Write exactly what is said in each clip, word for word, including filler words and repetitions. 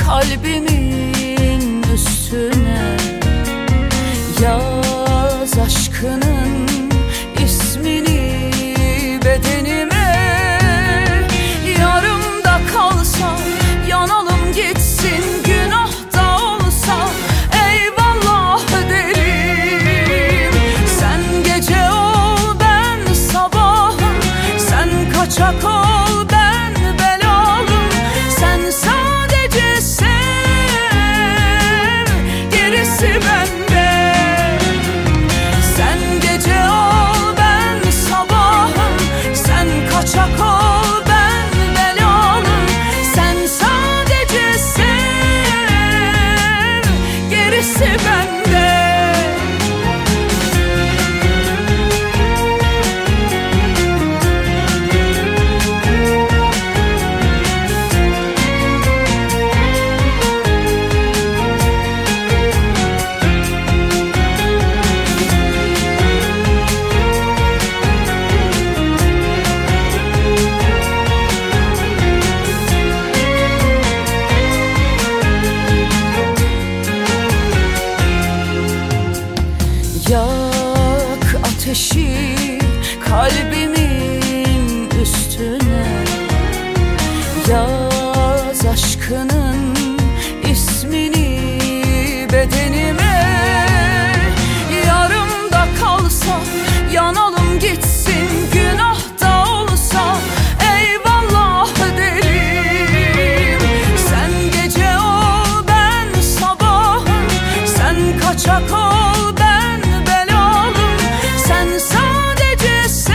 kalbimin üstüne. Yaz aşkının ismini bedenime. Yarımda kalsa yanalım gitsin, günah da olsa eyvallah derim. Sen gece ol ben sabahım, sen kaçak ol ben belalım. Sen sadece sev, gerisi bende. Sen gece ol ben sabahım, sen kaçak ol ben belalım. Sen sadece sev, gerisi bende. Yak ateşi kalbimin üstüne. Yaz aşkının ismini bedenime. Yarımda kalsa yanalım gitsin, günah da olsa eyvallah derim. Sen gece ol ben sabahım, sen kaçak ol ben belalım. Sen sadece sev,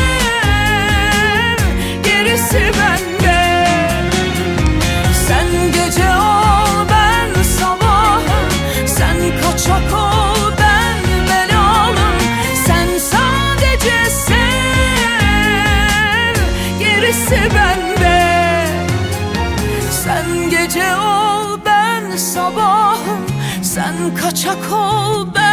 gerisi bende. Sen gece ol ben sabahım, sen kaçak ol ben belalım. Sen sadece sev, gerisi bende. Sen gece ol ben sabahım, sen kaçak ol ben